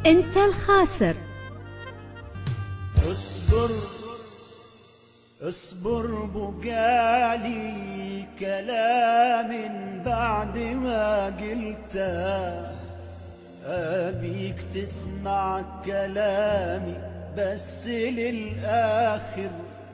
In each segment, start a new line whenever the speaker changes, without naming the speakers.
انت الخاسر.
اصبر اصبر بقالي كلام بعد ما قلته، أبيك تسمع كلامي بس للآخر.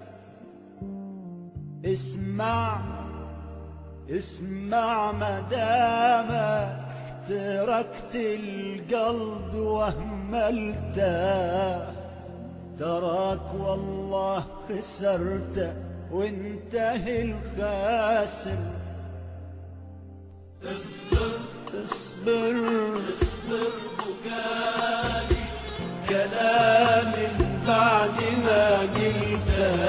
اسمع مدامك تركت القلب وهملته، تراك والله خسرته وانتهي الخاسر. اصبر بقالي كلام بعد ما قلته،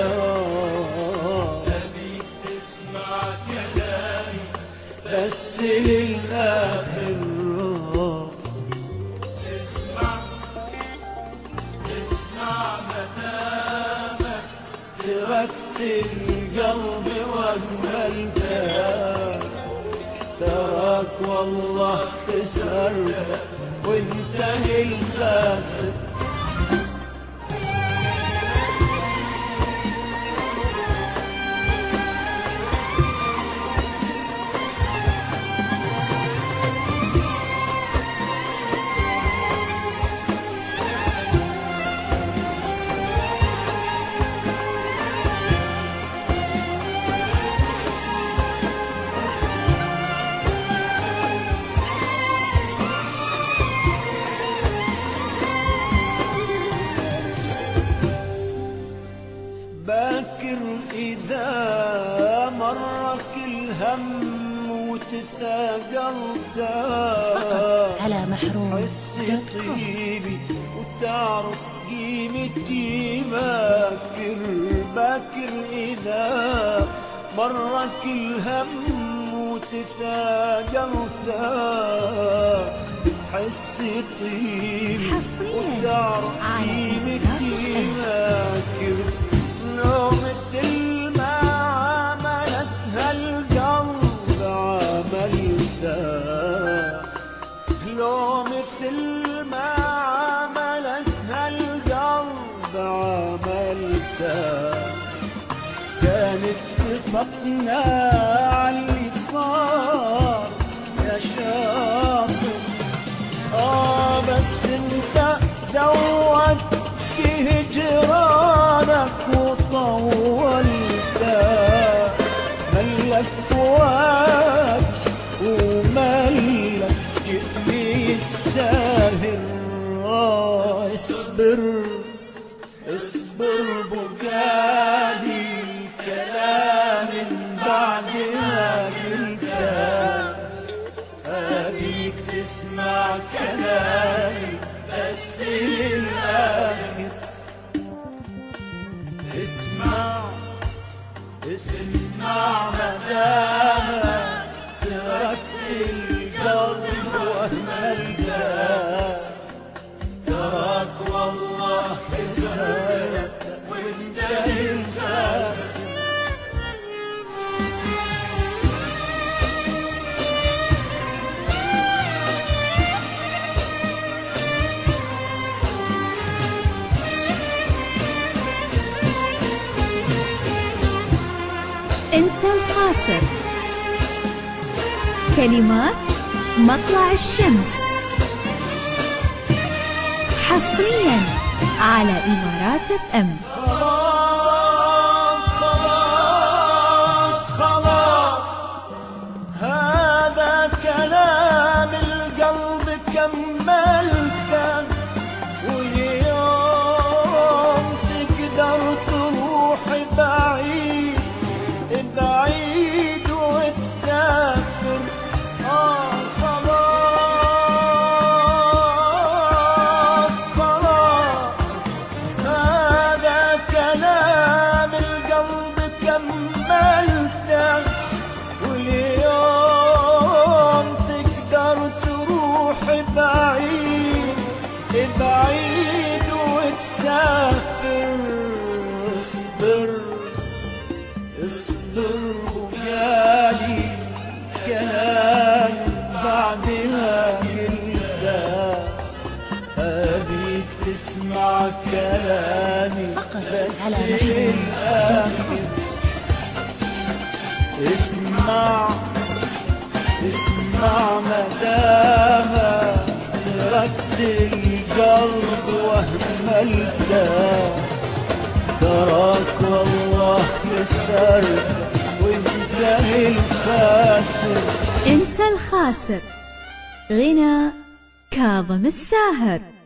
أبيك تسمع كلامي بس للآخر. اسمع مدامك تركت القلب وهملته، تراك والله خسرته وانتهي الخاسر. باكر إذا مرك الهم وتثاقلت
على محروم
تحس طيبي وتعرف قيمتي. باكر إذا مرك الهم وتثاقلت تحس طيبي وتعرف قيمتي. باكر لو مثل ما عملت هالقلب عملته، لو مثل ما عملت هالقلب عملته، كانت اتفقنا عاللي صار يا شاطر. بس انت زودت هجرانك وطولت، ملك فؤاد وملك جئني الساهر. اصبر بقالي كلام بعد ما قلته، أبيك تسمع كلامي بس للآخر. اسمع مدامك تركت القلب وهملته، تراك والله خسرته وانتهي الخاسر.
انت الخاسر. كلمات مطلع الشمس، حصريا على إمارات FM.
خلاص هذا كلام القلب كملته، واليوم تقدر تروح بعيد وتسافر. خلاص هذا كلام القلب كملته، واليوم تقدر تروح بعيد وتسافر. اصبر وقالي كلام بعد ما قلته، تسمع كلامي بس
على محروم.
للآخر. اسمع مدامة تركت القلب وهملته، تراك والله كسرت وانت الخاسر.
انت الخاسر. غنى كاظم الساهر.